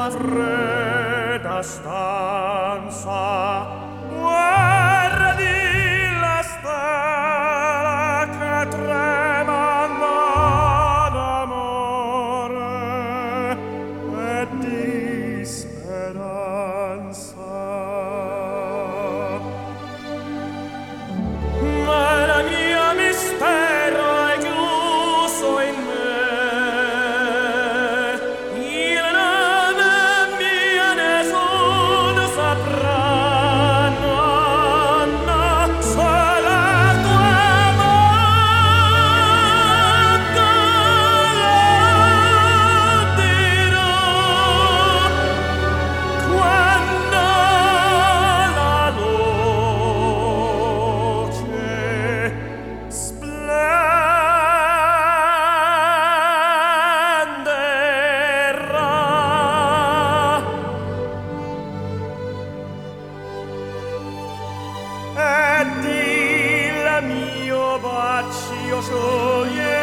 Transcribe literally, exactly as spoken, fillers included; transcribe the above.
fredda stanza, guardi la stella che trema d'amore e di speranza. Ma la mia mistero è chiuso in me, il nome mio nessuno saprà, nonna, sola tua bocca lo dirò, quando la luce splenderà. Ed il mio bacio sciogliere